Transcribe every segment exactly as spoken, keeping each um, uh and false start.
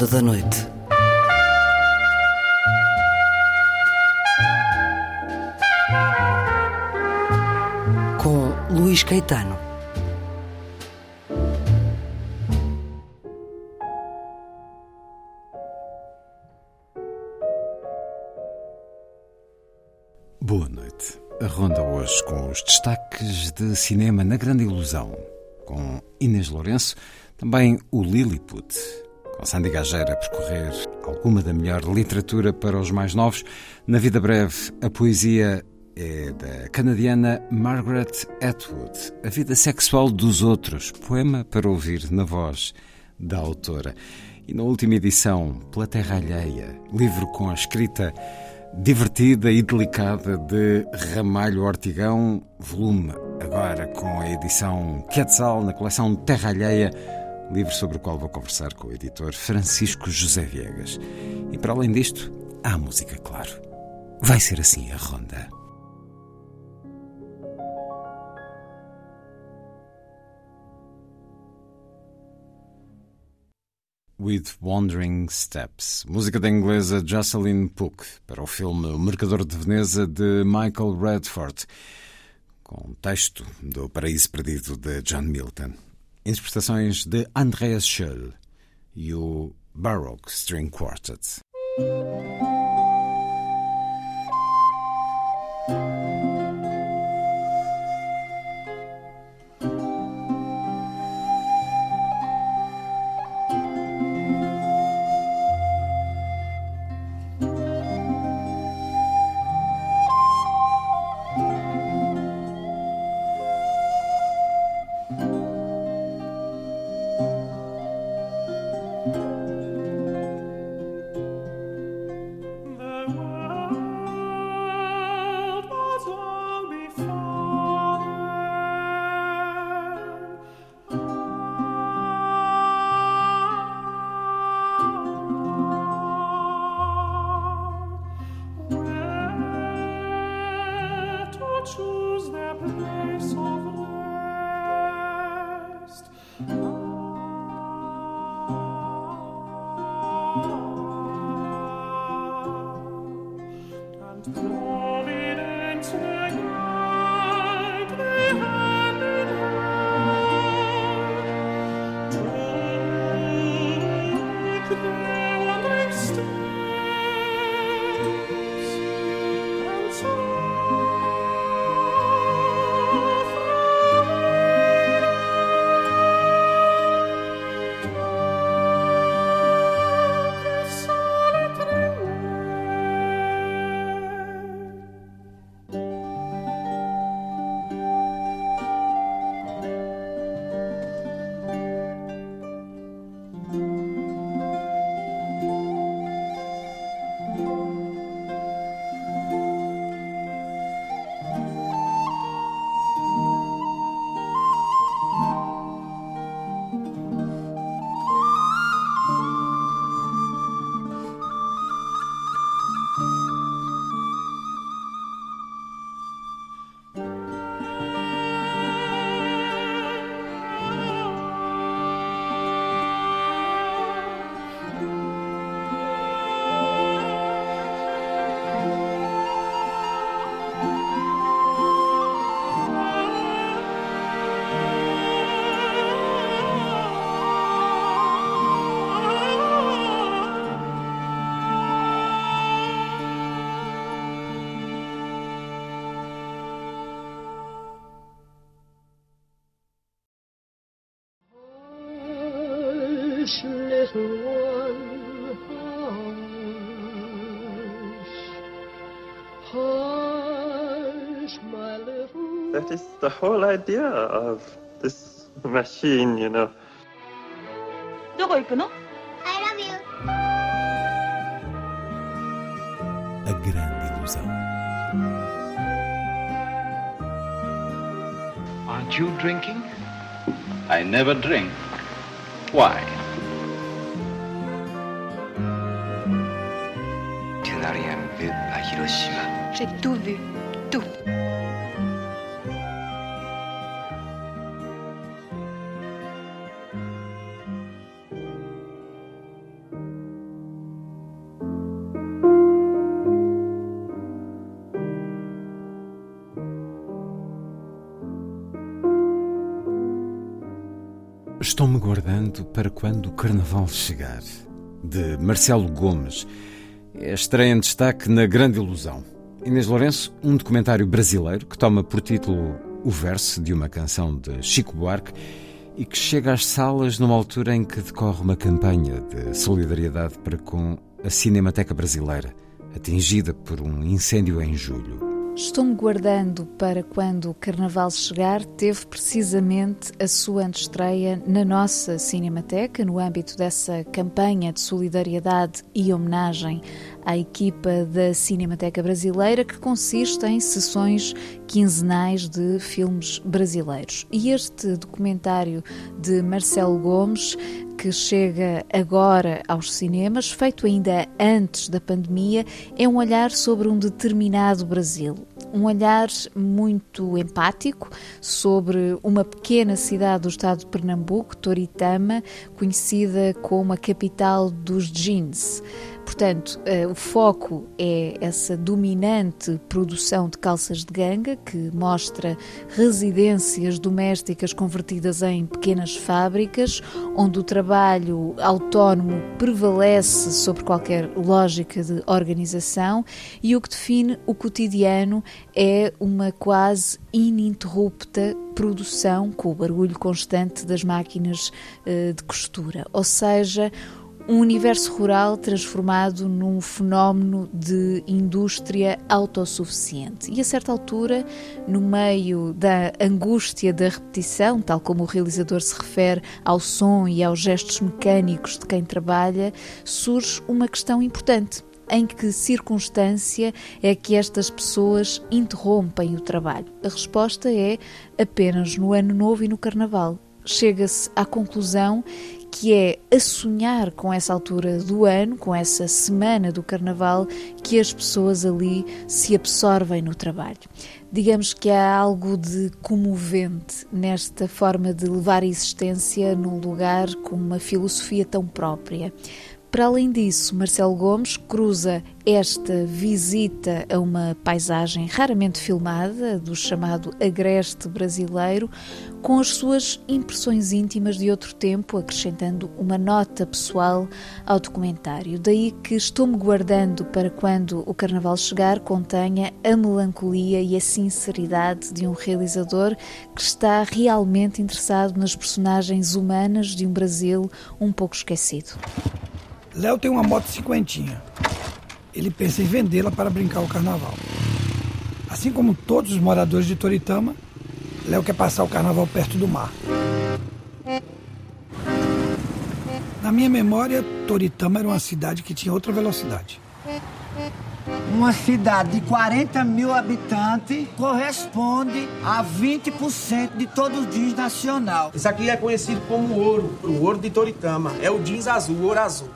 Ronda da Noite. Com Luís Caetano. Boa noite. A ronda hoje com os destaques de cinema na Grande Ilusão, com Inês Lourenço, também o Lilliput, com Sandy Gageira a percorrer alguma da melhor literatura para os mais novos. Na Vida Breve, a poesia é da canadiana Margaret Atwood, A Vida Sexual dos Outros, poema para ouvir na voz da autora. E na última edição, Pela Terra Alheia, livro com a escrita divertida e delicada de Ramalho Ortigão, volume agora com a edição Quetzal na coleção Terra Alheia, livro sobre o qual vou conversar com o editor Francisco José Viegas. E para além disto, há música, claro. Vai ser assim a ronda. With Wandering Steps, música da inglesa Jocelyn Pook, para o filme O Mercador de Veneza, de Michael Radford, com texto do Paraíso Perdido de John Milton. Interpretações de Andreas Scholl e o Baroque String Quartet. That is the whole idea of this machine, you know. どこ行くの? I love you. A Grande Ilusão. Aren't you drinking? I never drink. Why? Tu n'as rien vu à Hiroshima. J'ai tout vu, tout. Estou-me guardando para quando o carnaval chegar, de Marcelo Gomes. É a estreia em destaque na Grande Ilusão. Inês Lourenço, um documentário brasileiro que toma por título o verso de uma canção de Chico Buarque e que chega às salas numa altura em que decorre uma campanha de solidariedade para com a Cinemateca Brasileira, atingida por um incêndio em julho. Estou-me guardando para quando o Carnaval chegar teve precisamente a sua antestreia na nossa Cinemateca, no âmbito dessa campanha de solidariedade e homenagem à equipa da Cinemateca Brasileira, que consiste em sessões quinzenais de filmes brasileiros. E este documentário de Marcelo Gomes, que chega agora aos cinemas, feito ainda antes da pandemia, é um olhar sobre um determinado Brasil. Um olhar muito empático sobre uma pequena cidade do estado de Pernambuco, Toritama, conhecida como a capital dos jeans. Portanto, o foco é essa dominante produção de calças de ganga, que mostra residências domésticas convertidas em pequenas fábricas, onde o trabalho autónomo prevalece sobre qualquer lógica de organização, e o que define o cotidiano é uma quase ininterrupta produção com o barulho constante das máquinas de costura. Ou seja, um universo rural transformado num fenómeno de indústria autossuficiente. E a certa altura, no meio da angústia da repetição, tal como o realizador se refere ao som e aos gestos mecânicos de quem trabalha, surge uma questão importante. Em que circunstância é que estas pessoas interrompem o trabalho? A resposta é apenas no Ano Novo e no Carnaval. Chega-se à conclusão que é a sonhar com essa altura do ano, com essa semana do Carnaval, que as pessoas ali se absorvem no trabalho. Digamos que há algo de comovente nesta forma de levar a existência num lugar com uma filosofia tão própria. Para além disso, Marcelo Gomes cruza esta visita a uma paisagem raramente filmada, do chamado agreste brasileiro, com as suas impressões íntimas de outro tempo, acrescentando uma nota pessoal ao documentário. Daí que Estou-me guardando para quando o Carnaval chegar contenha a melancolia e a sinceridade de um realizador que está realmente interessado nas personagens humanas de um Brasil um pouco esquecido. Léo tem uma moto cinquentinha. Ele pensa em vendê-la para brincar o carnaval. Assim como todos os moradores de Toritama, Léo quer passar o carnaval perto do mar. Na minha memória, Toritama era uma cidade que tinha outra velocidade. Uma cidade de quarenta mil habitantes corresponde a vinte por cento de todo o jeans nacional. Isso aqui é conhecido como ouro, o ouro de Toritama. É o jeans azul, o ouro azul.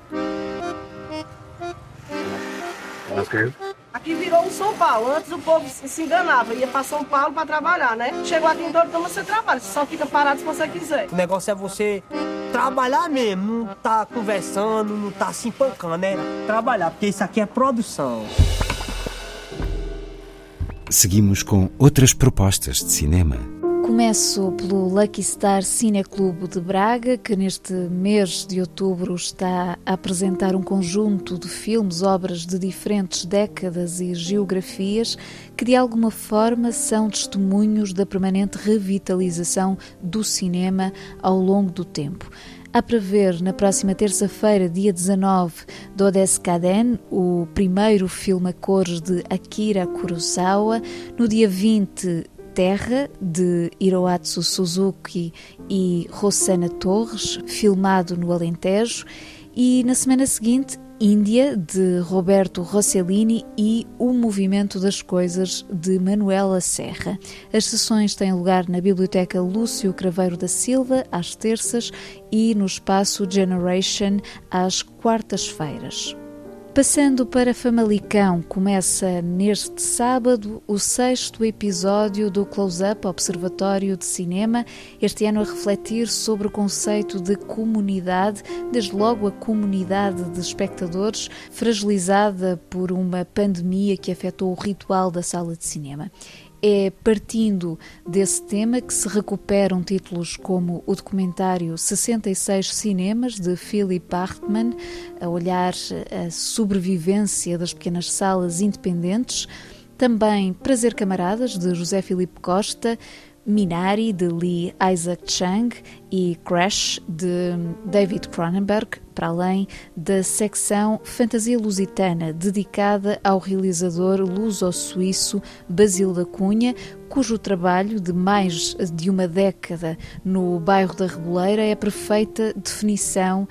Aqui virou um São Paulo. Antes o povo se enganava, ia para São Paulo para trabalhar, né? Chegou aqui em Toritama, você trabalha, você só fica parado se você quiser. O negócio é você trabalhar mesmo, não tá conversando, não tá se espancando, né? Trabalhar, porque isso aqui é produção. Seguimos com outras propostas de cinema. Começo pelo Lucky Star Cineclube de Braga, que neste mês de outubro está a apresentar um conjunto de filmes, obras de diferentes décadas e geografias, que de alguma forma são testemunhos da permanente revitalização do cinema ao longo do tempo. Há para ver na próxima terça-feira, dia dezanove, Dodescaden, o primeiro filme a cores de Akira Kurosawa. No dia vinte, Terra, de Hiroatsu Suzuki e Rossana Torres, filmado no Alentejo. E na semana seguinte, Índia, de Roberto Rossellini e O Movimento das Coisas, de Manuela Serra. As sessões têm lugar na Biblioteca Lúcio Craveiro da Silva, às terças, e no Espaço Generation, às quartas-feiras. Passando para Famalicão, começa neste sábado o sexto episódio do Close-Up Observatório de Cinema, este ano a refletir sobre o conceito de comunidade, desde logo a comunidade de espectadores, fragilizada por uma pandemia que afetou o ritual da sala de cinema. É partindo desse tema que se recuperam títulos como o documentário sessenta e seis Cinemas, de Philip Hartman, a olhar a sobrevivência das pequenas salas independentes, também Prazer Camaradas, de José Filipe Costa, Minari, de Lee Isaac Chung e Crash, de David Cronenberg, para além da secção Fantasia Lusitana, dedicada ao realizador luso-suíço Basílio da Cunha, cujo trabalho de mais de uma década no bairro da Reboleira é a perfeita definição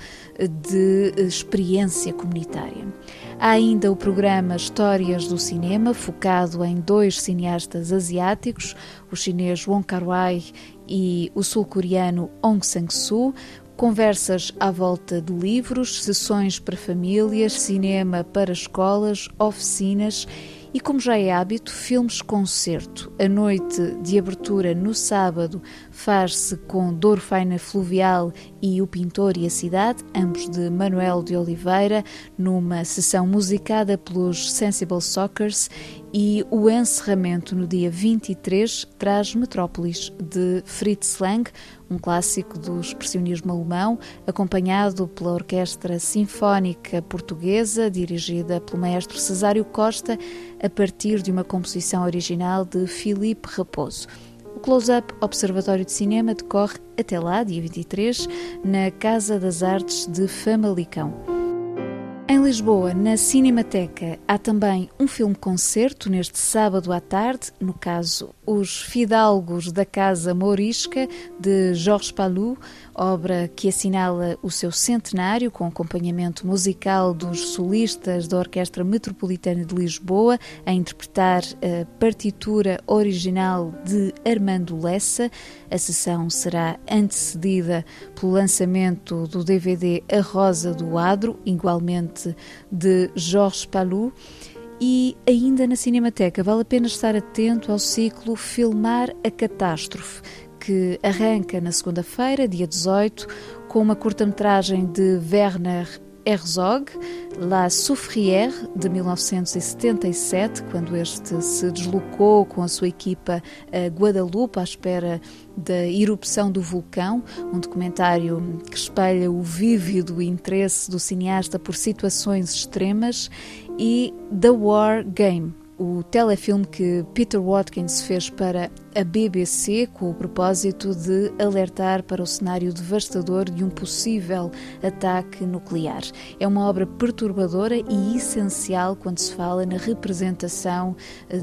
de experiência comunitária. Há ainda o programa Histórias do Cinema, focado em dois cineastas asiáticos, o chinês Wong Kar-wai e o sul-coreano Hong Sang-soo, conversas à volta de livros, sessões para famílias, cinema para escolas, oficinas e, como já é hábito, filmes-concerto. A noite de abertura no sábado faz-se com Douro Faina Fluvial e O Pintor e a Cidade, ambos de Manuel de Oliveira, numa sessão musicada pelos Sensible Sockers, e o encerramento no dia vinte e três traz Metrópolis, de Fritz Lang, um clássico do expressionismo alemão, acompanhado pela Orquestra Sinfónica Portuguesa, dirigida pelo maestro Cesário Costa, a partir de uma composição original de Filipe Raposo. O Close-Up Observatório de Cinema decorre até lá, dia vinte e três, na Casa das Artes de Famalicão. Em Lisboa, na Cinemateca, há também um filme-concerto neste sábado à tarde, no caso Os Fidalgos da Casa Mourisca, de Jorge Palou, obra que assinala o seu centenário, com acompanhamento musical dos solistas da Orquestra Metropolitana de Lisboa, a interpretar a partitura original de Armando Lessa. A sessão será antecedida pelo lançamento do D V D A Rosa do Adro, igualmente de Jorge Palou. E ainda na Cinemateca vale a pena estar atento ao ciclo Filmar a Catástrofe, que arranca na segunda-feira, dia dezoito, com uma curta-metragem de Werner Herzog, La Soufrière, de mil novecentos e setenta e sete, quando este se deslocou com a sua equipa a Guadalupe à espera da erupção do vulcão, um documentário que espelha o vívido interesse do cineasta por situações extremas, e The War Game, o telefilme que Peter Watkins fez para a B B C com o propósito de alertar para o cenário devastador de um possível ataque nuclear. É uma obra perturbadora e essencial quando se fala na representação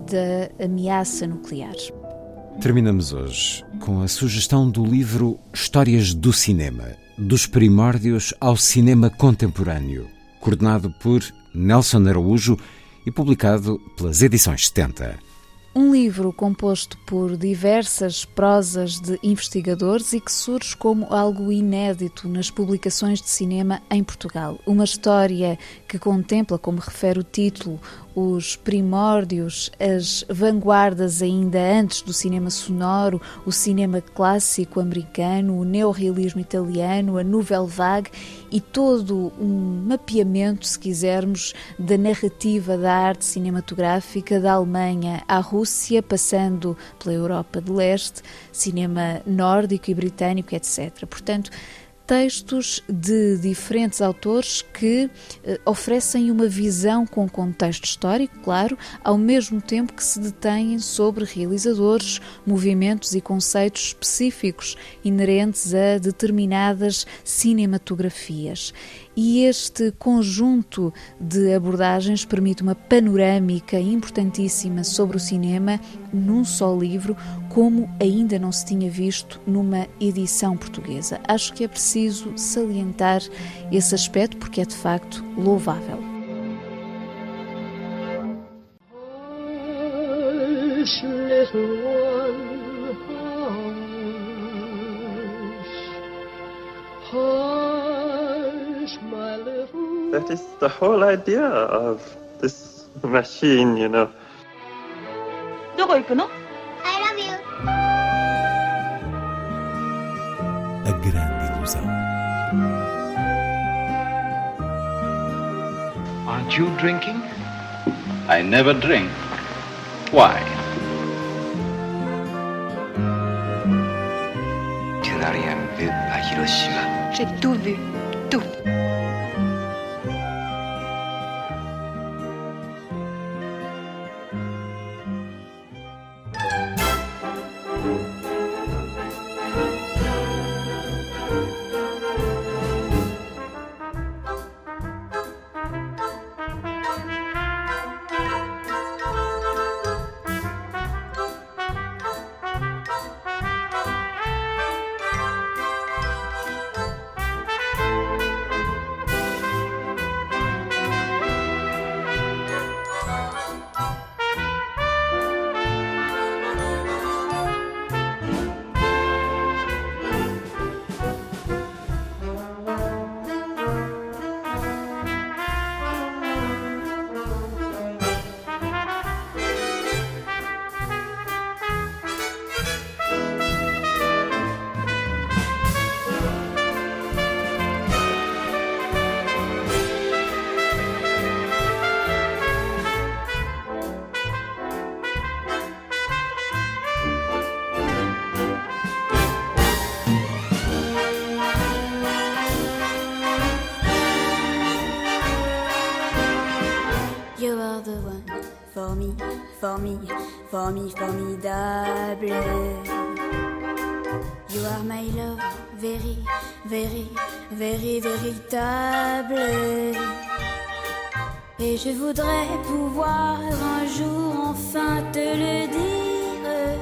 da ameaça nuclear. Terminamos hoje com a sugestão do livro Histórias do Cinema, dos primórdios ao cinema contemporâneo, coordenado por Nelson Araújo e publicado pelas Edições setenta. Um livro composto por diversas prosas de investigadores e que surge como algo inédito nas publicações de cinema em Portugal. Uma história que contempla, como refere o título, os primórdios, as vanguardas ainda antes do cinema sonoro, o cinema clássico americano, o neorrealismo italiano, a Nouvelle Vague e todo um mapeamento, se quisermos, da narrativa da arte cinematográfica da Alemanha à Rússia, passando pela Europa de Leste, cinema nórdico e britânico, etcétera. Portanto, textos de diferentes autores que eh, oferecem uma visão com contexto histórico, claro, ao mesmo tempo que se detêm sobre realizadores, movimentos e conceitos específicos inerentes a determinadas cinematografias. E este conjunto de abordagens permite uma panorâmica importantíssima sobre o cinema num só livro, como ainda não se tinha visto numa edição portuguesa. Acho que é preciso salientar esse aspecto porque é de facto louvável. Hush, little one, hush, hush, my little... That is the whole idea of this machine, you know. どこ行くの? I love you. A Grande Ilusão. Aren't you drinking? I never drink. Why? n'as rien vu à Hiroshima. J'ai tout vu, tout. Formi, formi, formidable. You are my love, very, very, very, véritable. Et je voudrais pouvoir un jour enfin te le dire,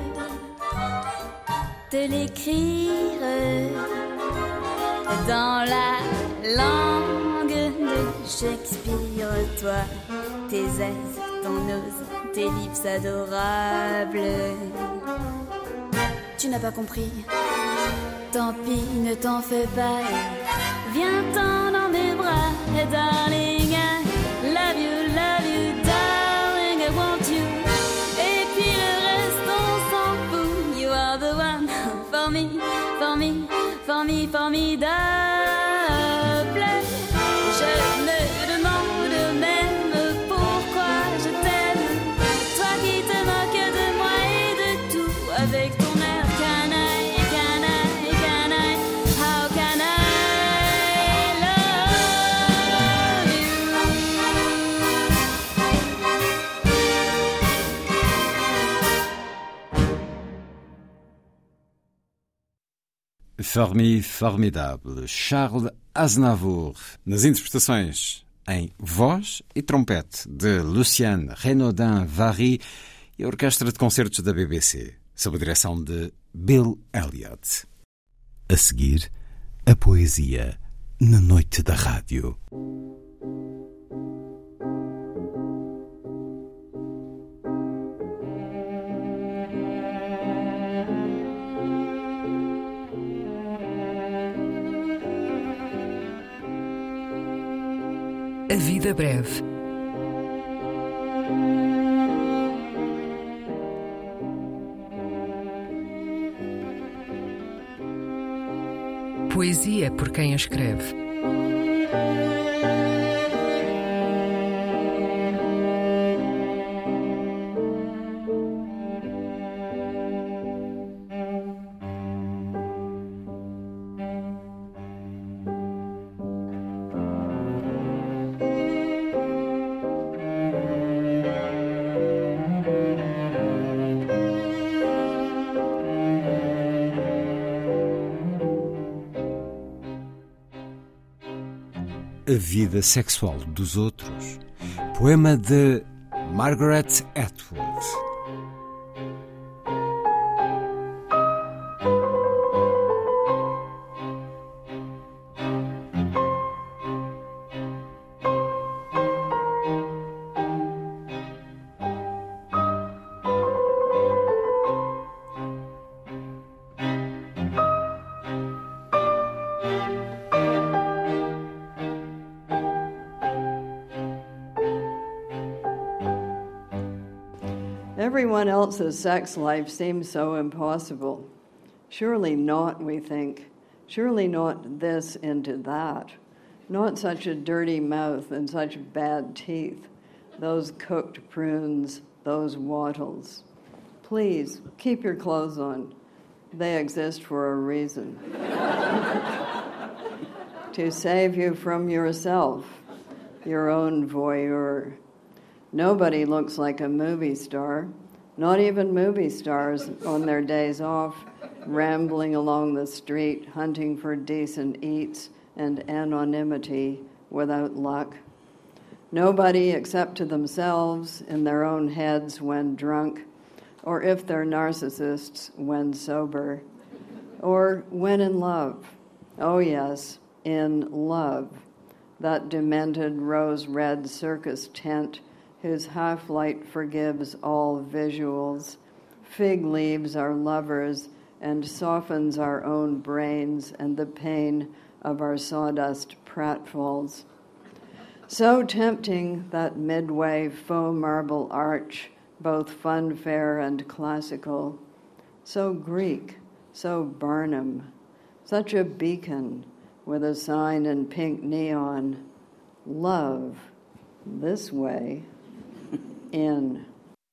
te l'écrire dans la langue de Shakespeare. Toi, tes aises, ton nose, tes lips adorables. Tu n'as pas compris, tant pis, ne t'en fais pas. Viens-t'en dans mes bras, darling. I love you, love you, darling, I want you. Et puis le reste, on s'en fout. You are the one for me, for me, for me, formidable. Je me demande même pourquoi je t'aime. Toi qui te moques de moi et de tout, avec ton air canaille, canaille, canaille. How can I love you? Formi, formidable. Charles Aznavour, nas interpretações em voz e trompete de Lucienne Renaudin-Vary e a Orquestra de Concertos da B B C, sob a direção de Bill Elliott. A seguir, a poesia na noite da rádio. A vida breve. Poesia por quem a escreve. A vida sexual dos outros. Poema de Margaret Atwood. Everyone else's sex life seems so impossible. Surely not, we think. Surely not this into that. Not such a dirty mouth and such bad teeth. Those cooked prunes, those wattles. Please, keep your clothes on. They exist for a reason. To save you from yourself, your own voyeur. Nobody looks like a movie star, not even movie stars on their days off, rambling along the street, hunting for decent eats and anonymity without luck. Nobody except to themselves in their own heads when drunk, or if they're narcissists when sober, or when in love. Oh yes, in love, that demented rose-red circus tent whose half-light forgives all visuals, fig leaves our lovers and softens our own brains and the pain of our sawdust pratfalls. So tempting, that midway faux marble arch, both funfair and classical, so Greek, so Barnum, such a beacon with a sign in pink neon, love, this way, in.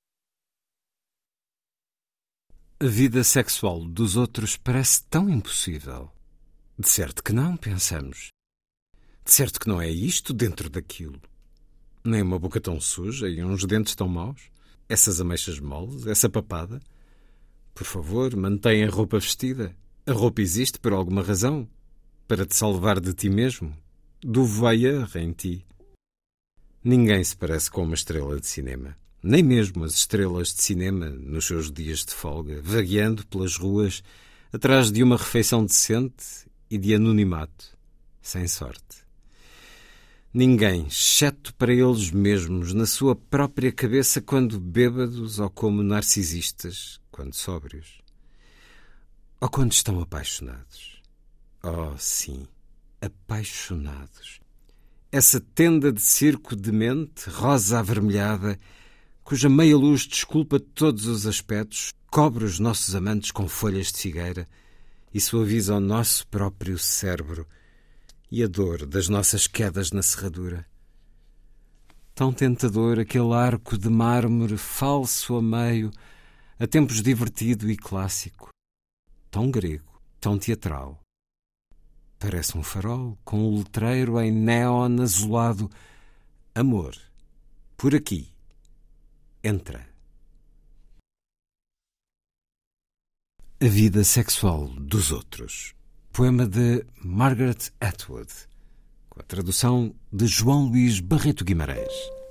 A vida sexual dos outros parece tão impossível. De certo que não, pensamos. De certo que não é isto dentro daquilo. Nem uma boca tão suja e uns dentes tão maus. Essas ameixas moles, essa papada. Por favor, mantenha a roupa vestida. A roupa existe por alguma razão. Para te salvar de ti mesmo. Do voyeur em ti. Ninguém se parece com uma estrela de cinema. Nem mesmo as estrelas de cinema, nos seus dias de folga, vagueando pelas ruas, atrás de uma refeição decente e de anonimato, sem sorte. Ninguém, exceto para eles mesmos, na sua própria cabeça, quando bêbados ou como narcisistas, quando sóbrios. Ou quando estão apaixonados. Oh, sim, apaixonados. Essa tenda de circo demente, rosa avermelhada, cuja meia-luz desculpa todos os aspectos, cobre os nossos amantes com folhas de figueira e suaviza o nosso próprio cérebro e a dor das nossas quedas na serradura. Tão tentador aquele arco de mármore falso a meio, a tempos divertido e clássico. Tão grego, tão teatral. Parece um farol com um letreiro em neon azulado. Amor, por aqui. Entra. A vida sexual dos outros. Poema de Margaret Atwood, com a tradução de João Luís Barreto Guimarães.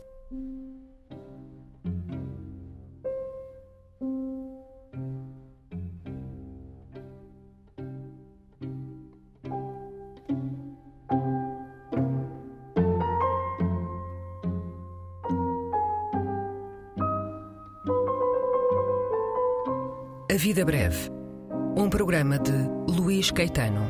A Vida Breve, um programa de Luís Caetano.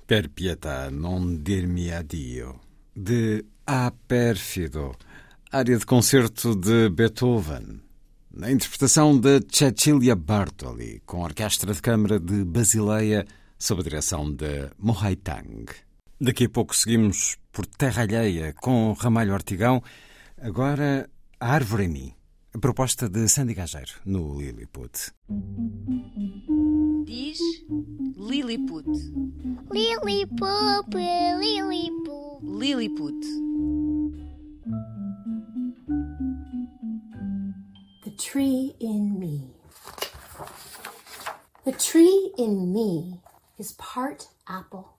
Per pietà non dirmi addio, de A Pérfido, área de concerto de Beethoven, na interpretação de Cecilia Bartoli, com a Orquestra de Câmara de Basileia, sob a direção de Mohay Tang. Daqui a pouco seguimos por Terra Alheia com Ramalho Ortigão. Agora, A Árvore em Mim, a proposta de Sandy Gageiro, no Lilliput. Diz Lilliput. Lilliput, Lilliput. Lilliput. The tree in me. The tree in me is part apple,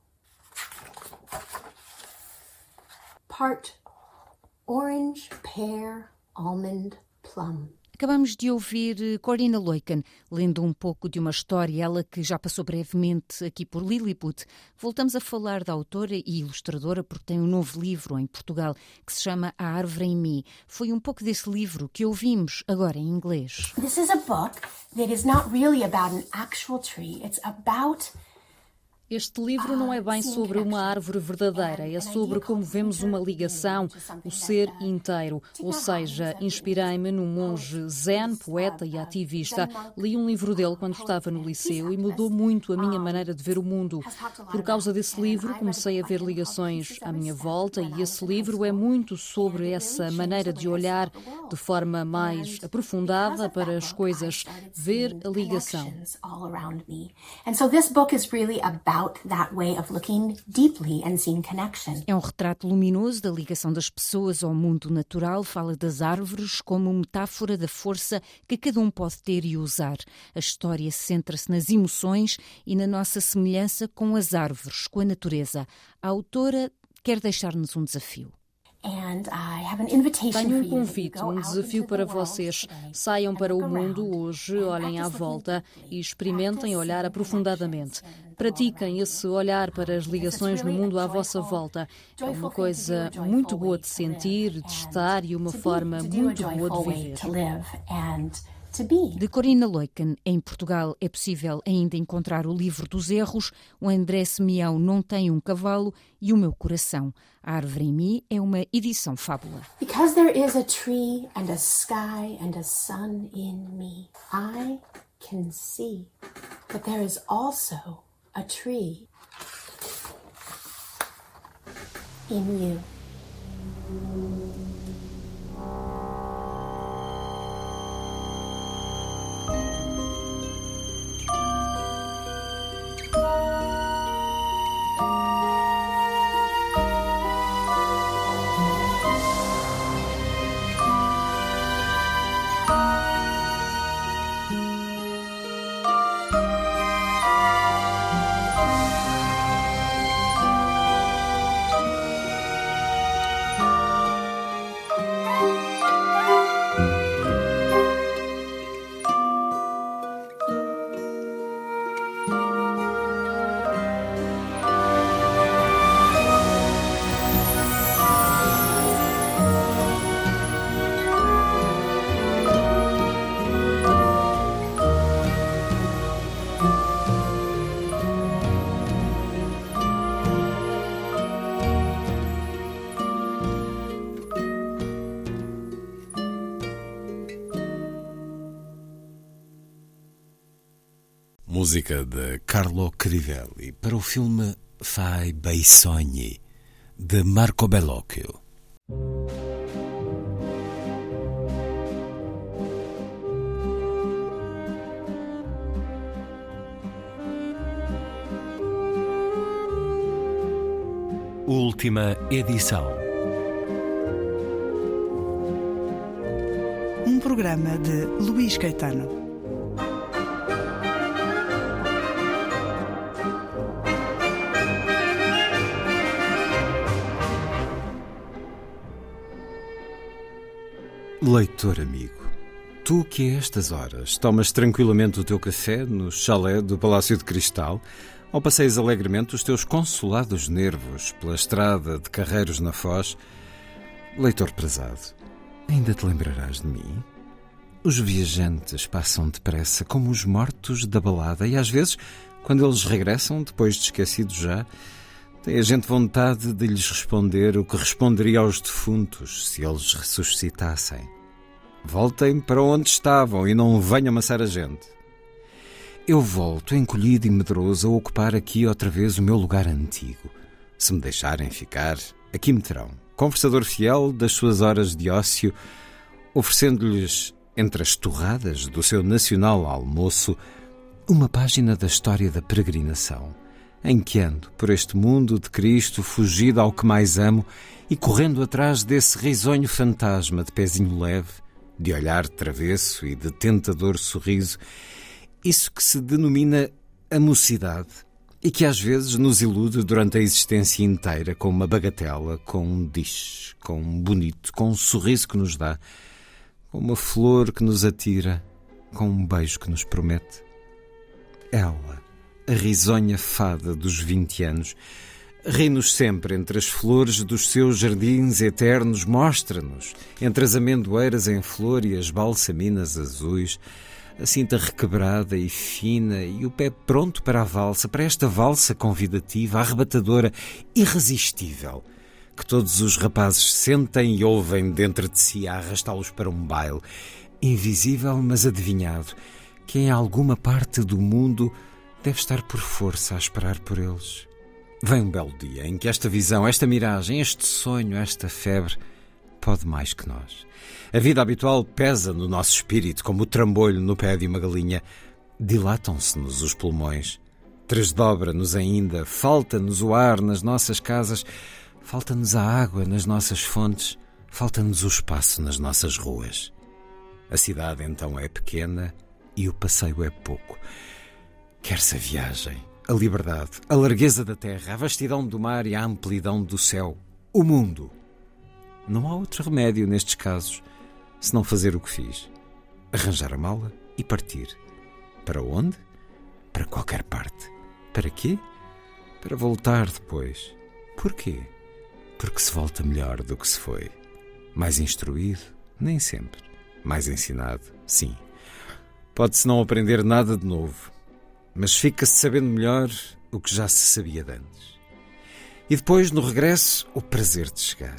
part orange, pear, almond, plum. Acabamos de ouvir Corina Loiken, lendo um pouco de uma história, ela que já passou brevemente aqui por Lilliput. Voltamos a falar da autora e ilustradora porque tem um novo livro em Portugal que se chama A Árvore em Mim. Foi um pouco desse livro que ouvimos agora em inglês. This is a book that is not really about an actual tree. It's about... Este livro não é bem sobre uma árvore verdadeira, é sobre como vemos uma ligação, o ser inteiro. Ou seja, inspirei-me num monge zen, poeta e ativista. Li um livro dele quando estava no liceu e mudou muito a minha maneira de ver o mundo. Por causa desse livro, comecei a ver ligações à minha volta e esse livro é muito sobre essa maneira de olhar de forma mais aprofundada para as coisas, ver a ligação. É um retrato luminoso da ligação das pessoas ao mundo natural, fala das árvores como metáfora da força que cada um pode ter e usar. A história centra-se nas emoções e na nossa semelhança com as árvores, com a natureza. A autora quer deixar-nos um desafio. Tenho um convite, um desafio para vocês. Saiam para o mundo hoje, olhem à volta e experimentem olhar aprofundadamente. Pratiquem esse olhar para as ligações no mundo à vossa volta. É uma coisa muito boa de sentir, de estar e uma forma muito boa de viver. De Corina Loiken, em Portugal é possível ainda encontrar o livro dos erros, o André Simeão Não Tem um Cavalo e O Meu Coração. A Árvore em Mim é uma edição fábula. Because there is a tree and a sky and a sun in me, I can see that there is also a tree in you. Música de Carlo Crivelli para o filme Fai bei sogni, de Marco Bellocchio. Última edição. Um programa de Luís Caetano. Leitor amigo, tu que a estas horas tomas tranquilamente o teu café no chalé do Palácio de Cristal ou passeias alegremente os teus consolados nervos pela estrada de Carreiros na Foz, leitor prezado, ainda te lembrarás de mim? Os viajantes passam depressa como os mortos da balada e às vezes Quando eles regressam, depois de esquecidos já, tem a gente vontade de lhes responder o que responderia aos defuntos se eles ressuscitassem. Voltem para onde estavam e não venham amassar a gente. Eu volto, encolhido e medroso, a ocupar aqui outra vez o meu lugar antigo. Se me deixarem ficar, aqui me terão, conversador fiel das suas horas de ócio, oferecendo-lhes, entre as torradas do seu nacional almoço, uma página da história da peregrinação, em que ando por este mundo de Cristo, fugido ao que mais amo e correndo atrás desse risonho fantasma de pezinho leve, de olhar travesso e de tentador sorriso, isso que se denomina a mocidade e que às vezes nos ilude durante a existência inteira com uma bagatela, com um diz, com um bonito, com um sorriso que nos dá, com uma flor que nos atira, com um beijo que nos promete. Ela, a risonha fada dos vinte anos, ri-nos sempre entre as flores dos seus jardins eternos, mostra-nos, entre as amendoeiras em flor e as balsaminas azuis, a cinta requebrada e fina e o pé pronto para a valsa, para esta valsa convidativa, arrebatadora, irresistível, que todos os rapazes sentem e ouvem dentro de si a arrastá-los para um baile, invisível mas adivinhado, que em alguma parte do mundo deve estar por força a esperar por eles. Vem um belo dia em que esta visão, esta miragem, este sonho, esta febre pode mais que nós. A vida habitual pesa no nosso espírito como o trambolho no pé de uma galinha. Dilatam-se-nos os pulmões. Tresdobra-nos ainda, falta-nos o ar nas nossas casas, falta-nos a água nas nossas fontes, falta-nos o espaço nas nossas ruas. A cidade então é pequena e o passeio é pouco. Quer-se a viagem, a liberdade, a largueza da terra, a vastidão do mar e a amplidão do céu. O mundo. Não há outro remédio nestes casos, senão fazer o que fiz. Arranjar a mala e partir. Para onde? Para qualquer parte. Para quê? Para voltar depois. Porquê? Porque se volta melhor do que se foi. Mais instruído? Nem sempre. Mais ensinado? Sim. Pode-se não aprender nada de novo, mas fica-se sabendo melhor o que já se sabia de antes. E depois, no regresso, o prazer de chegar.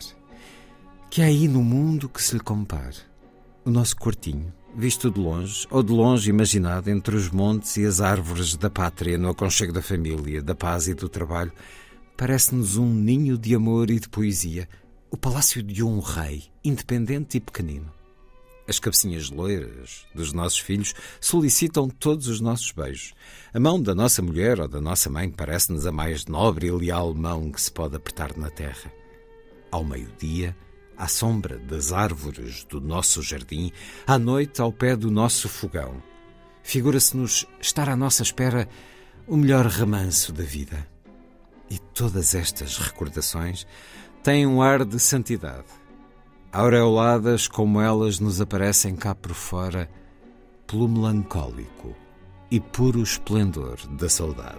Que há aí no mundo que se lhe compare. O nosso quartinho, visto de longe, ou de longe imaginado entre os montes e as árvores da pátria, no aconchego da família, da paz e do trabalho, parece-nos um ninho de amor e de poesia, o palácio de um rei, independente e pequenino. As cabecinhas loiras dos nossos filhos solicitam todos os nossos beijos. A mão da nossa mulher ou da nossa mãe parece-nos a mais nobre e leal mão que se pode apertar na terra. Ao meio-dia, à sombra das árvores do nosso jardim, à noite ao pé do nosso fogão, figura-se-nos estar à nossa espera o melhor remanso da vida. E todas estas recordações têm um ar de santidade, aureoladas como elas nos aparecem cá por fora, pelo melancólico e puro esplendor da saudade.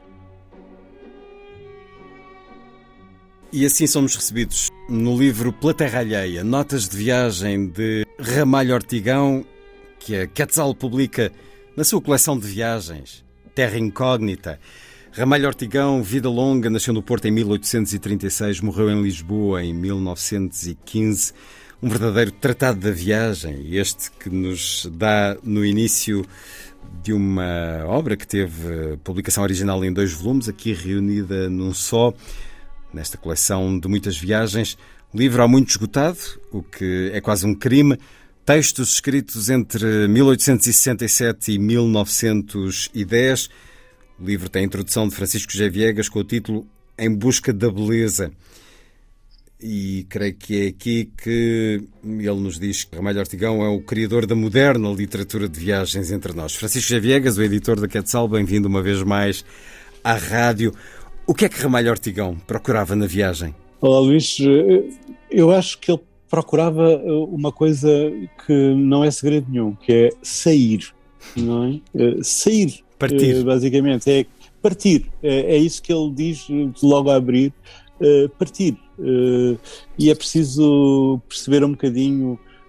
E assim somos recebidos no livro Pela Terra Alheia, Notas de Viagem de Ramalho Ortigão, que a Quetzal publica na sua coleção de viagens, Terra Incógnita. Ramalho Ortigão, vida longa, nasceu no Porto em mil oitocentos e trinta e seis, morreu em Lisboa em mil novecentos e quinze. Um verdadeiro tratado da viagem, este que nos dá no início de uma obra que teve publicação original em dois volumes, aqui reunida num só, nesta coleção de muitas viagens. Livro há muito esgotado, o que é quase um crime. Textos escritos entre mil oitocentos e sessenta e sete e mil novecentos e dez. O livro tem a introdução de Francisco G. Viegas com o título Em Busca da Beleza. E creio que é aqui que ele nos diz que Ramalho Ortigão é o criador da moderna literatura de viagens entre nós. Francisco G. Viegas, o editor da Quetzal, bem-vindo uma vez mais à rádio. O que é que Ramalho Ortigão procurava na viagem? Olá, Luís. Eu acho que ele procurava uma coisa que não é segredo nenhum, que é sair, não é? Sair. Partir. Basicamente, é partir. É, é isso que ele diz logo a abrir. Uh, partir. Uh, e é preciso perceber um bocadinho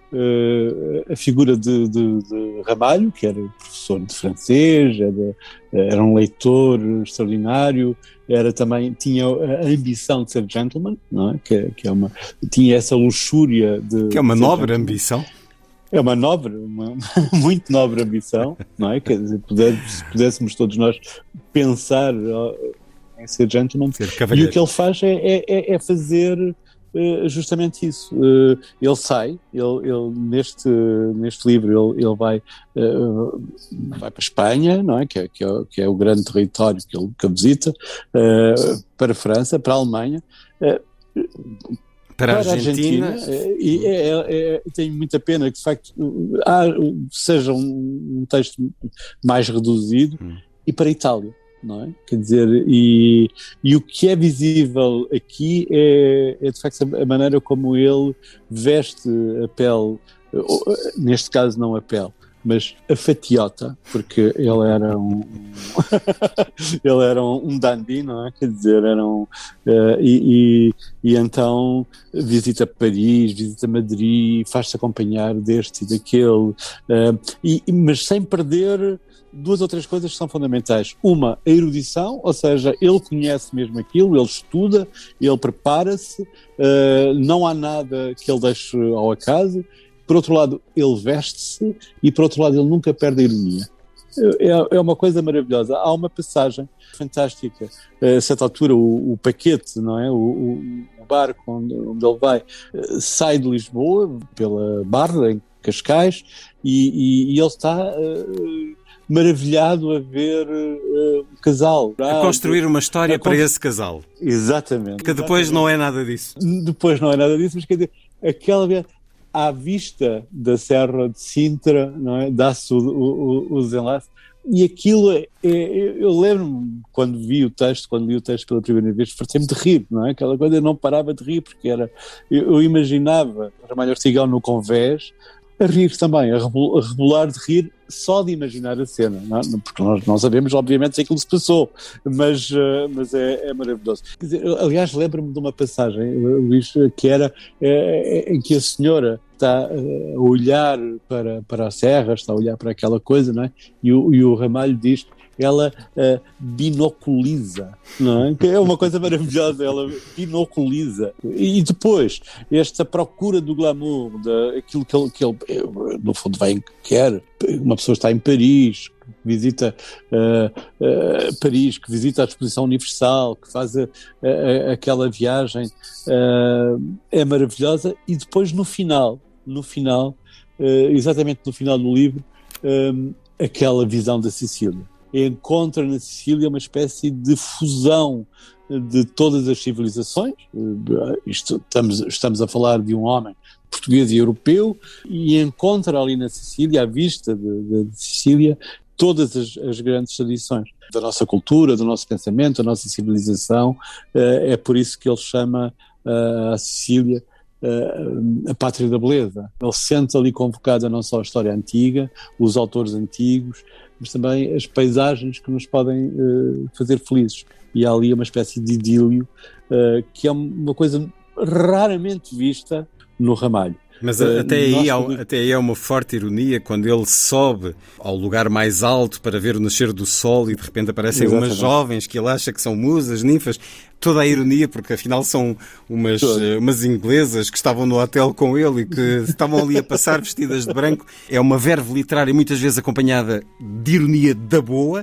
uh, a figura de, de, de Ramalho, que era professor de francês, era, era um leitor extraordinário, era também, tinha a ambição de ser gentleman, não é? Que, que é uma, tinha essa luxúria de... Que é uma nobre ambição. É uma nobre, uma muito nobre ambição, não é? Quer dizer, puder, se pudéssemos todos nós pensar em ser gentleman, ser e o que ele faz é, é, é fazer uh, justamente isso. Uh, ele sai, ele, ele, neste, neste livro ele, ele vai, uh, vai para a Espanha, não é? Que, é, que, é, que é o grande território que ele, que ele visita, uh, para a França, para a Alemanha, uh, para, para a Argentina, Argentina e é, é, é, tenho muita pena que de facto há, seja um, um texto mais reduzido, hum. e para a Itália, não é? Quer dizer, e, e o que é visível aqui é, é de facto a maneira como ele veste a pele, neste caso não a pele, mas a fatiota, porque ele era um ele era um, um dandy, não é? Quer dizer, era um, uh, e, e, e então visita Paris, visita Madrid, faz-se acompanhar deste e daquele, uh, e, mas sem perder duas ou três coisas que são fundamentais. Uma, a erudição, ou seja, ele conhece mesmo aquilo, ele estuda, ele prepara-se, uh, não há nada que ele deixe ao acaso. Por outro lado, ele veste-se e, por outro lado, ele nunca perde a ironia. É, é uma coisa maravilhosa. Há uma passagem fantástica. A certa altura, o, o paquete, não é? O, o, o barco onde, onde ele vai, sai de Lisboa, pela Barra, em Cascais, e, e, e ele está uh, maravilhado a ver uh, um casal. A construir uma história a para constru... esse casal. Exatamente. Que depois exatamente. Não é nada disso. Depois não é nada disso, mas quer dizer, aquela vez... à vista da Serra de Sintra, não é? Dá-se o, o, o desenlace, e aquilo é, é, eu lembro-me quando vi o texto, quando li o texto pela primeira vez, fartei-me de rir, não é? Aquela coisa, eu não parava de rir, porque era, eu, eu imaginava Ramalho Ortigão no Convés, a rir também, a rebolar de rir só de imaginar a cena, não é? Porque nós não sabemos, obviamente, se aquilo se passou, mas, uh, mas é, é maravilhoso. Quer dizer, aliás, lembro-me de uma passagem, Luís, que era é, em que a senhora está a olhar para, para a serra, está a olhar para aquela coisa, não é? E o, e o Ramalho diz, ela uh, binoculiza, não é? Que é uma coisa maravilhosa, ela binoculiza. E depois, esta procura do glamour, de, aquilo que ele, que ele, no fundo, vai, quer, uma pessoa está em Paris, que visita uh, uh, Paris, que visita a Exposição Universal, que faz a, a, aquela viagem, uh, é maravilhosa, e depois no final, no final, uh, exatamente no final do livro, um, aquela visão da Sicília. Encontra na Sicília uma espécie de fusão de todas as civilizações. Isto, estamos, estamos a falar de um homem português e europeu, e encontra ali na Sicília, à vista de, de Sicília, todas as, as grandes tradições da nossa cultura, do nosso pensamento, da nossa civilização. É por isso que ele chama a Sicília a pátria da beleza. Ele sente ali convocada não só a história antiga, os autores antigos, mas também as paisagens que nos podem uh, fazer felizes. E há ali uma espécie de idílio uh, que é uma coisa raramente vista no Ramalho. Mas uh, até, aí há, até aí é uma forte ironia quando ele sobe ao lugar mais alto para ver o nascer do sol e de repente aparecem Exatamente. umas jovens que ele acha que são musas, ninfas. Toda a ironia, porque afinal são umas, umas inglesas que estavam no hotel com ele e que estavam ali a passar vestidas de branco. É uma verve literária muitas vezes acompanhada de ironia da boa.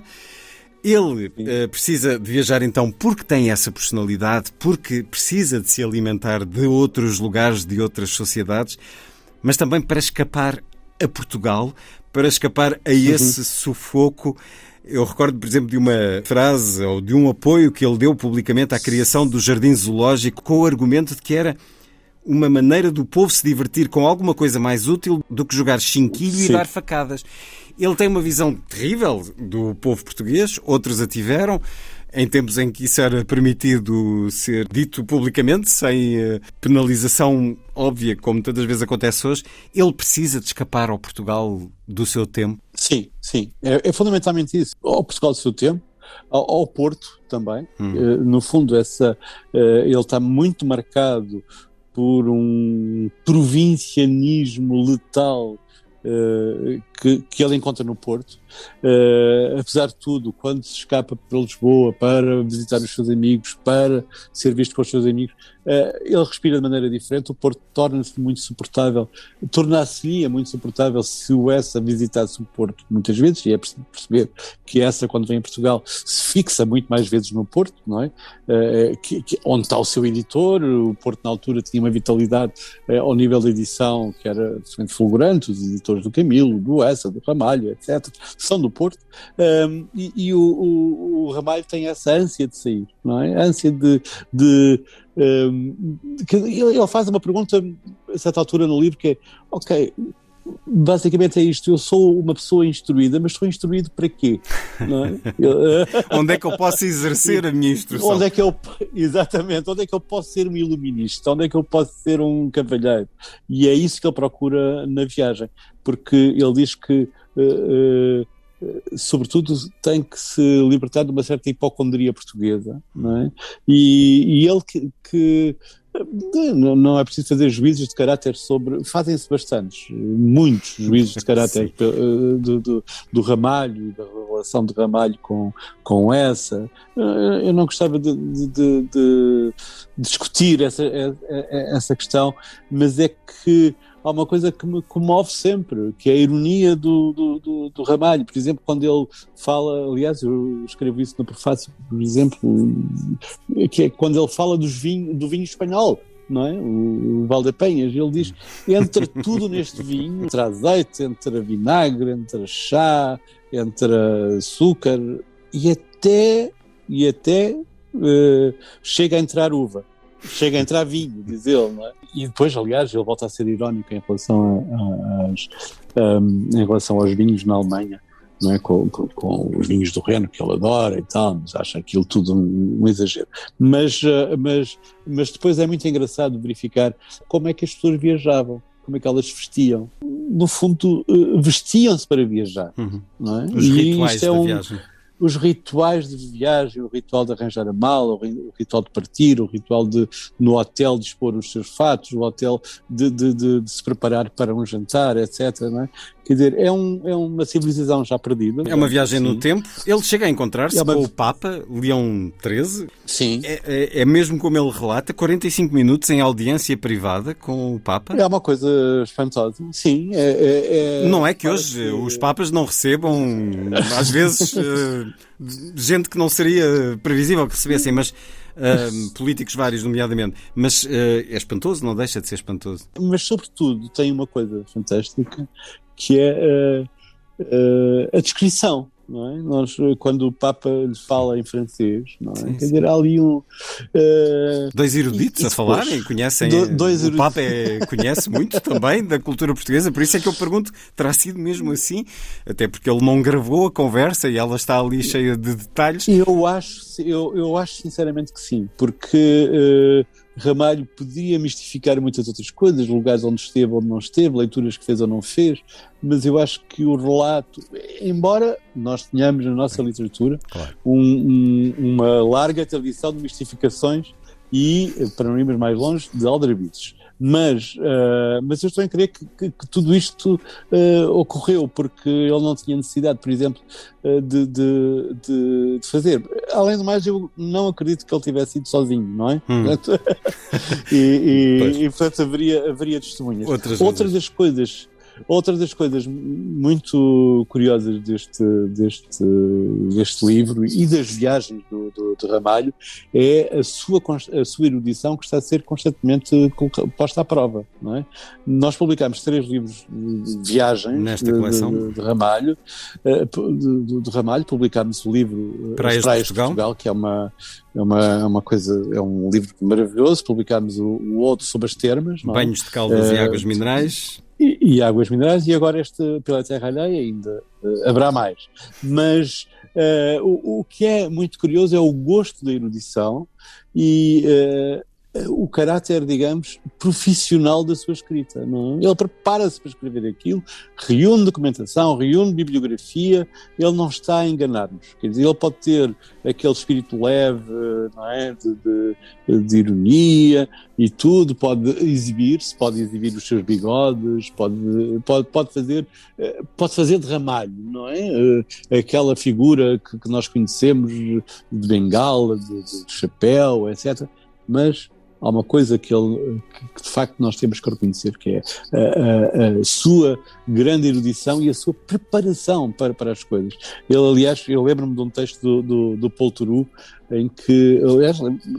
Ele uh, precisa de viajar então porque tem essa personalidade, porque precisa de se alimentar de outros lugares, de outras sociedades, mas também para escapar a Portugal, para escapar a esse uhum. sufoco. Eu recordo, por exemplo, de uma frase ou de um apoio que ele deu publicamente à criação do Jardim Zoológico com o argumento de que era uma maneira do povo se divertir com alguma coisa mais útil do que jogar chinquilho Sim. e dar facadas. Ele tem uma visão terrível do povo português, outros a tiveram, em tempos em que isso era permitido ser dito publicamente, sem penalização óbvia, como tantas vezes acontece hoje. Ele precisa de escapar ao Portugal do seu tempo? Sim, sim. É, é fundamentalmente isso. Ao Portugal do seu tempo, ao, ao Porto também. Hum. Uh, no fundo, essa, uh, ele está muito marcado por um provincianismo letal Uh, que, que ele encontra no Porto. Uh, apesar de tudo, quando se escapa para Lisboa para visitar os seus amigos, para ser visto com os seus amigos, uh, ele respira de maneira diferente. O Porto torna-se muito suportável, tornar-se-ia muito suportável se o Essa visitasse o Porto muitas vezes, e é preciso perceber que Essa, quando vem a Portugal, se fixa muito mais vezes no Porto, não é? Uh, que, que, onde está o seu editor. O Porto na altura tinha uma vitalidade uh, ao nível da edição que era absolutamente fulgurante. Os editores do Camilo, do Essa, do Ramalho, etcétera, são do Porto, um, e, e o, o, o Ramalho tem essa ânsia de sair, não é? A ânsia de... de um, que ele, ele faz uma pergunta a certa altura no livro que é, ok, basicamente é isto, eu sou uma pessoa instruída, mas sou instruído para quê? Não é? Eu, onde é que eu posso exercer a minha instrução? Onde é que eu, exatamente, onde é que eu posso ser um iluminista? Onde é que eu posso ser um cavalheiro? E é isso que ele procura na viagem, porque ele diz que uh, uh, sobretudo tem que se libertar de uma certa hipocondria portuguesa, não é? E, e ele que, que não é preciso fazer juízos de caráter sobre... Fazem-se bastantes, muitos juízos de caráter do, do, do Ramalho, da relação de Ramalho com, com Essa. Eu não gostava de, de, de, de discutir essa, essa questão, mas é que há uma coisa que me comove sempre, que é a ironia do, do, do, do Ramalho. Por exemplo, quando ele fala, aliás, eu escrevo isso no prefácio, por exemplo, que é quando ele fala dos vinho, do vinho espanhol, não é? O, o Valdepenhas, ele diz, entra tudo neste vinho, entre azeite, entre vinagre, entre chá, entre açúcar, e até, e até uh, chega a entrar uva. Chega a entrar vinho, diz ele, não é? E depois, aliás, ele volta a ser irónico em relação, a, a, a, um, em relação aos vinhos na Alemanha, não é? Com, com, com os vinhos do Reno, que ele adora e tal, mas acha aquilo tudo um, um exagero. Mas, uh, mas, mas depois é muito engraçado verificar como é que as pessoas viajavam, como é que elas vestiam. No fundo, uh, vestiam-se para viajar, uhum. Não é? Os e rituais é da um, viagem. Os rituais de viagem, o ritual de arranjar a mala, o ritual de partir, o ritual de, no hotel, de expor os seus fatos, o hotel de, de, de, de se preparar para um jantar, etcétera. Não é? Quer dizer, é, um, é uma civilização já perdida. É uma viagem assim no tempo. Ele chega a encontrar-se é uma... com o Papa, Leão treze. Sim. É, é, é mesmo como ele relata, quarenta e cinco minutos em audiência privada com o Papa. É uma coisa espantosa. Sim. É, é, é... Não é que hoje que... os Papas não recebam, às vezes, uh, gente que não seria previsível que recebessem, mas... Uh, políticos vários, nomeadamente, mas uh, é espantoso, não deixa de ser espantoso. Mas, sobretudo, tem uma coisa fantástica que é uh, uh, a descrição, não é? Nós, quando o Papa lhe fala em francês, não é? Sim, Quer sim. dizer, há ali um... Uh, dois eruditos e, a falarem, conhecem... Do, dois o Papa é, conhece muito também da cultura portuguesa, por isso é que eu pergunto, terá sido mesmo assim? Até porque ele não gravou a conversa e ela está ali cheia de detalhes. Eu acho, eu, eu acho sinceramente que sim, porque... Uh, Ramalho podia mistificar muitas outras coisas, lugares onde esteve ou onde não esteve, leituras que fez ou não fez, mas eu acho que o relato, embora nós tenhamos na nossa literatura claro. um, um, uma larga tradição de mistificações e, para não irmos mais longe, de aldrabices. Mas, uh, mas eu estou a crer que, que, que tudo isto uh, ocorreu porque ele não tinha necessidade, por exemplo, uh, de, de, de, de fazer. Além do mais, eu não acredito que ele tivesse ido sozinho, não é? Hum. e, e, e, portanto, haveria, haveria testemunhas. Outras Outra das coisas... Outra das coisas muito curiosas deste, deste, deste livro e das viagens do, do, do Ramalho é a sua, a sua erudição que está a ser constantemente posta à prova, não é? Nós publicámos três livros de viagens nesta coleção de, de, de Ramalho, de, de, de Ramalho, publicámos o livro Praias, Praias de Portugal, Portugal, que é uma É uma, uma coisa, é um livro maravilhoso. Publicámos o, o outro sobre as termas. Não é? Banhos de caldas uh, e águas minerais. E, e águas minerais, e agora este Pela Terra Alheia ainda uh, haverá mais. Mas uh, o, o que é muito curioso é o gosto da erudição e uh, o caráter, digamos, profissional da sua escrita, não é? Ele prepara-se para escrever aquilo, reúne documentação, reúne bibliografia, ele não está a enganar-nos. Quer dizer, ele pode ter aquele espírito leve, não é? de, de, de ironia e tudo, pode exibir-se, pode exibir os seus bigodes, pode, pode, pode, fazer, pode fazer de ramalho, não é? Aquela figura que, que nós conhecemos de bengala, de, de chapéu, etcétera. Mas há uma coisa que, ele, que de facto nós temos que reconhecer, que é a, a, a sua grande erudição e a sua preparação para, para as coisas. Ele, aliás, eu lembro-me de um texto do, do, do Paul Theroux, em que, aliás,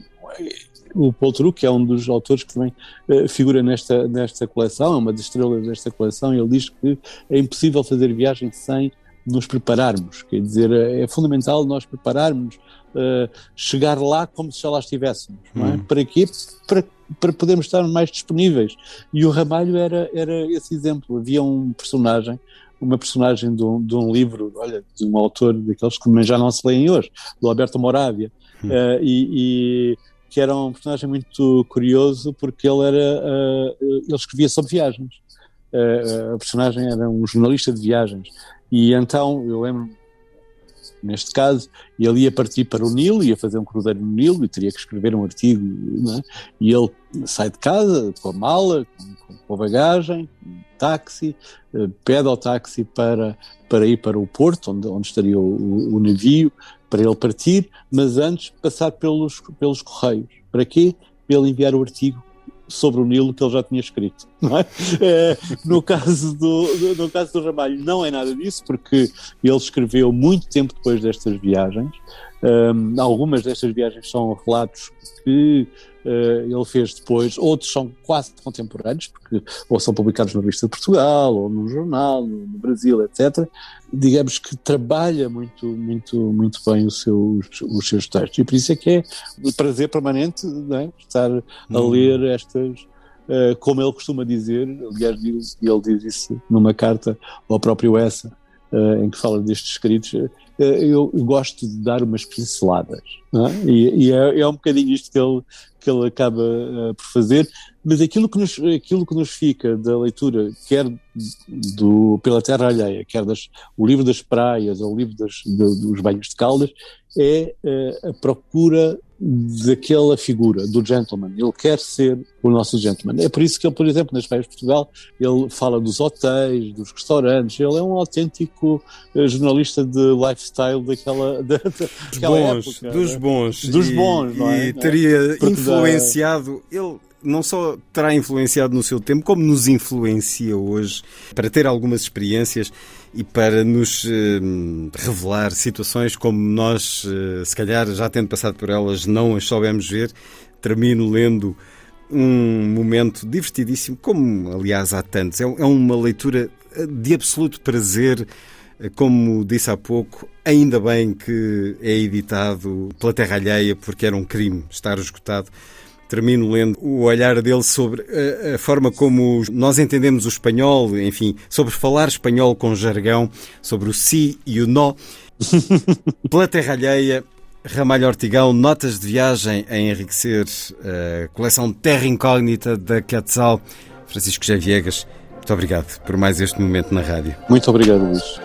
o Paul Theroux, que é um dos autores que também uh, figura nesta, nesta coleção, é uma das estrelas desta coleção, ele diz que é impossível fazer viagem sem nos prepararmos, quer dizer, é fundamental nós prepararmos, uh, chegar lá como se já lá estivéssemos, não é? Hum. Para quê? Para, para podermos estar mais disponíveis. E o Ramalho era, era esse exemplo. Havia um personagem, uma personagem de um, de um livro, olha, de um autor daqueles que já não se leem hoje, do Alberto Moravia, hum. uh, e, e que era um personagem muito curioso porque ele era, uh, ele escrevia sobre viagens. Uh, a personagem era um jornalista de viagens. E então, eu lembro, neste caso, ele ia partir para o Nilo, ia fazer um cruzeiro no Nilo e teria que escrever um artigo, não é? E ele sai de casa com a mala, com, com a bagagem, um táxi, pede ao táxi para, para ir para o porto, onde, onde estaria o, o, o navio, para ele partir, mas antes passar pelos, pelos correios. Para quê? Para ele enviar o artigo sobre o Nilo que ele já tinha escrito, não é? É, no, caso do, no caso do Ramalho não é nada disso, porque ele escreveu muito tempo depois destas viagens. Um, algumas destas viagens são relatos que uh, ele fez depois, outros são quase contemporâneos, porque ou são publicados na Revista de Portugal, ou no jornal, no, no Brasil, etcétera. Digamos que trabalha muito, muito, muito bem os seus, os seus textos, e por isso é que é um prazer permanente, não é? Estar a hum. ler estas, uh, como ele costuma dizer, aliás, ele diz isso numa carta ao próprio Essa, uh, em que fala destes escritos. Eu gosto de dar umas pinceladas, não é? E, e é, é um bocadinho isto que ele, que ele acaba uh, por fazer, mas aquilo que, nos, aquilo que nos fica da leitura, quer do Pela Terra Alheia, quer das, o livro das praias ou o livro das, de, dos banhos de Caldas, é uh, a procura daquela figura, do gentleman. Ele quer ser o nosso gentleman. É por isso que ele, por exemplo, nas Praias de Portugal, ele fala dos hotéis, dos restaurantes. Ele é um autêntico uh, jornalista de lifestyle daquela, da, daquela bons, época. Dos né? bons. Dos e, bons, não é? E teria Porque influenciado... Da... Ele não só terá influenciado no seu tempo, como nos influencia hoje para ter algumas experiências e para nos uh, revelar situações como nós, uh, se calhar, já tendo passado por elas, não as soubemos ver. Termino lendo um momento divertidíssimo, como, aliás, há tantos. É, é uma leitura de absoluto prazer, como disse há pouco, ainda bem que é editado pela Terra Alheia, porque era um crime estar esgotado. Termino lendo o olhar dele sobre a, a forma como nós entendemos o espanhol, enfim, sobre falar espanhol com jargão, sobre o si e o nó. Pela Terra Alheia, Ramalho Ortigão, notas de viagem a enriquecer a coleção Terra Incógnita da Quetzal. Francisco G. Viegas, muito obrigado por mais este momento na rádio. Muito obrigado, Luís.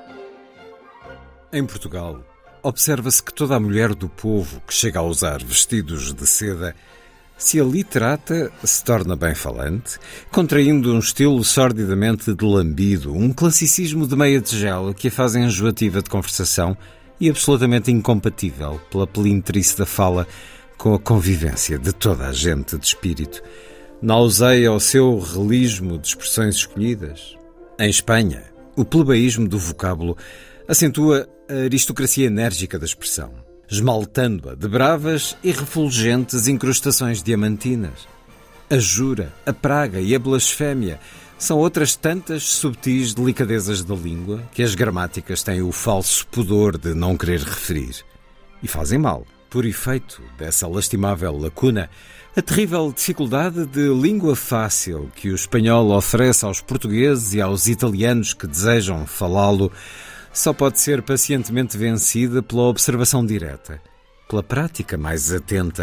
Em Portugal, observa-se que toda a mulher do povo que chega a usar vestidos de seda, se a literata, se torna bem falante, contraindo um estilo sordidamente delambido, um classicismo de meia tigela que a fazem enjoativa de conversação e absolutamente incompatível pela pelintrice da fala com a convivência de toda a gente de espírito. Nauseia ao seu relismo de expressões escolhidas. Em Espanha, o plebeísmo do vocábulo acentua a aristocracia enérgica da expressão, esmaltando-a de bravas e refulgentes incrustações diamantinas. A jura, a praga e a blasfémia são outras tantas subtis delicadezas da língua que as gramáticas têm o falso pudor de não querer referir. E fazem mal, por efeito dessa lastimável lacuna, a terrível dificuldade de língua fácil que o espanhol oferece aos portugueses e aos italianos que desejam falá-lo só pode ser pacientemente vencida pela observação direta, pela prática mais atenta,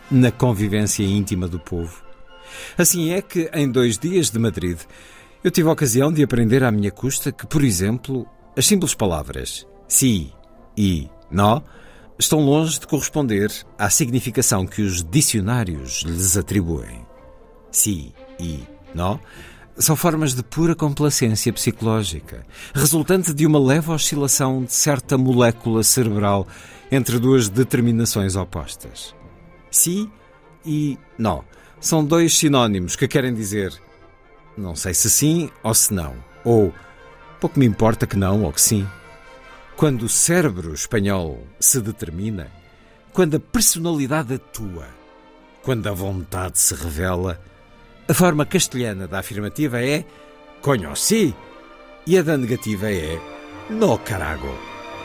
na convivência íntima do povo. Assim é que, em dois dias de Madrid, eu tive a ocasião de aprender à minha custa que, por exemplo, as simples palavras sí e no estão longe de corresponder à significação que os dicionários lhes atribuem. Sí e no são formas de pura complacência psicológica, resultante de uma leve oscilação de certa molécula cerebral entre duas determinações opostas. Sí e no são dois sinónimos que querem dizer não sei se sim ou se não, ou pouco me importa que não ou que sim. Quando o cérebro espanhol se determina, quando a personalidade atua, quando a vontade se revela, a forma castelhana da afirmativa é coño sí e a da negativa é no carago.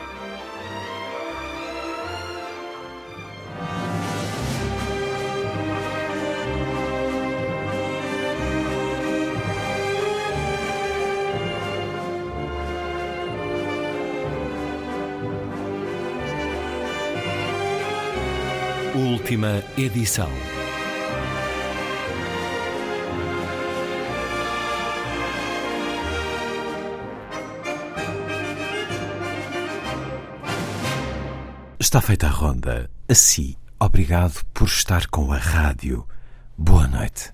Última edição. Está feita a ronda. Assim, obrigado por estar com a rádio. Boa noite.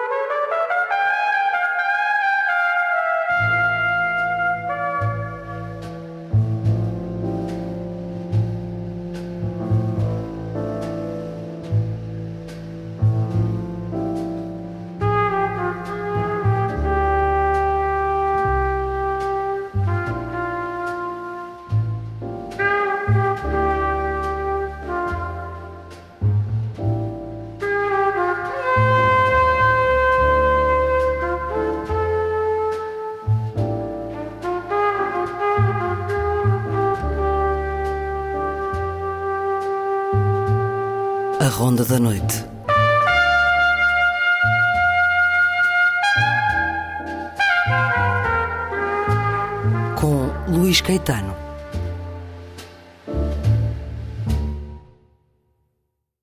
A Ronda da Noite. Com Luís Caetano.